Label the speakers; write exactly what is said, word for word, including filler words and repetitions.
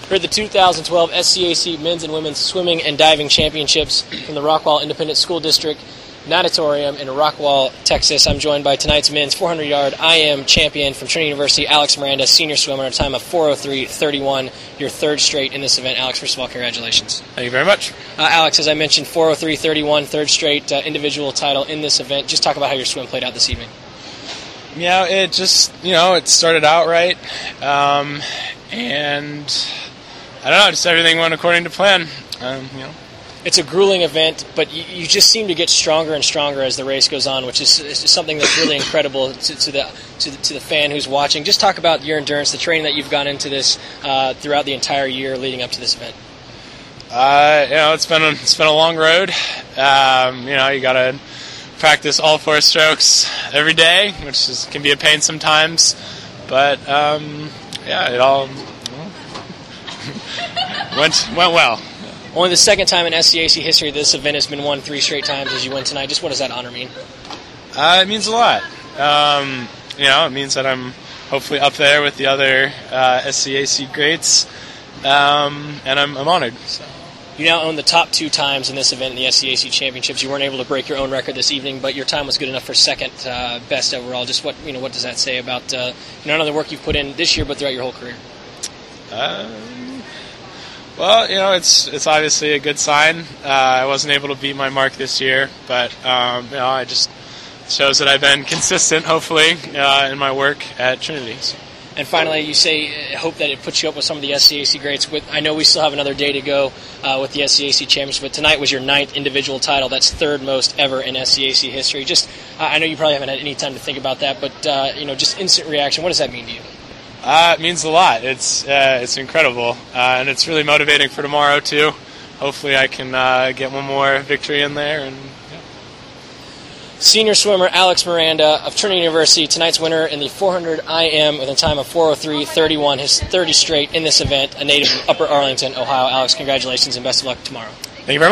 Speaker 1: For the two thousand twelve S C A C Men's and Women's Swimming and Diving Championships from the Rockwall Independent School District Natatorium in Rockwall, Texas, I'm joined by tonight's men's four hundred yard I M champion from Trinity University, Alex Miranda, senior swimmer, at a time of four oh three thirty-one, your third straight in this event. Alex, first of all, congratulations.
Speaker 2: Thank you very much.
Speaker 1: Uh, Alex, as I mentioned, four oh three thirty-one, third straight uh, individual title in this event. Just talk about how your swim played out this evening.
Speaker 2: Yeah, it just, you know, it started out right, um, and I don't know, just everything went according to plan. Um, you know.
Speaker 1: It's a grueling event, but you, you just seem to get stronger and stronger as the race goes on, which is, is something that's really incredible to, to the to the, to the fan who's watching. Just talk about your endurance, the training that you've gone into this uh, throughout the entire year leading up to this event.
Speaker 2: Uh, you know, it's been a, it's been a long road. Um, you know, you gotta practice all four strokes every day, which is, can be a pain sometimes. But um, yeah, it all went went well.
Speaker 1: Only the second time in S C A C history this event has been won three straight times as you win tonight. Just what does that honor mean?
Speaker 2: Uh, it means a lot. Um, you know, it means that I'm hopefully up there with the other uh, S C A C greats, um, and I'm, I'm honored. So.
Speaker 1: You now own the top two times in this event in the S C A C Championships. You weren't able to break your own record this evening, but your time was good enough for second uh, best overall. Just what you know, what does that say about uh, you know, not only the work you've put in this year, but throughout your whole career?
Speaker 2: Uh, Well, you know, it's it's obviously a good sign. Uh, I wasn't able to beat my mark this year, but um, you know, I just shows that I've been consistent, hopefully, uh, in my work at Trinity.
Speaker 1: And finally, you say uh, hope that it puts you up with some of the S C A C greats. With I know we still have another day to go uh, with the S C A C Championship, but tonight was your ninth individual title. That's third most ever in S C A C history. Just uh, I know you probably haven't had any time to think about that, but uh, you know, just instant reaction. What does that mean to you?
Speaker 2: Uh, it means a lot. It's uh, it's incredible, uh, and it's really motivating for tomorrow too. Hopefully, I can uh, get one more victory in there. And yeah.
Speaker 1: Senior swimmer Alex Miranda of Trinity University, tonight's winner in the four hundred I M with a time of four oh three thirty-one, his thirty straight in this event. A native of Upper Arlington, Ohio. Alex, congratulations and best of luck tomorrow.
Speaker 2: Thank you very much.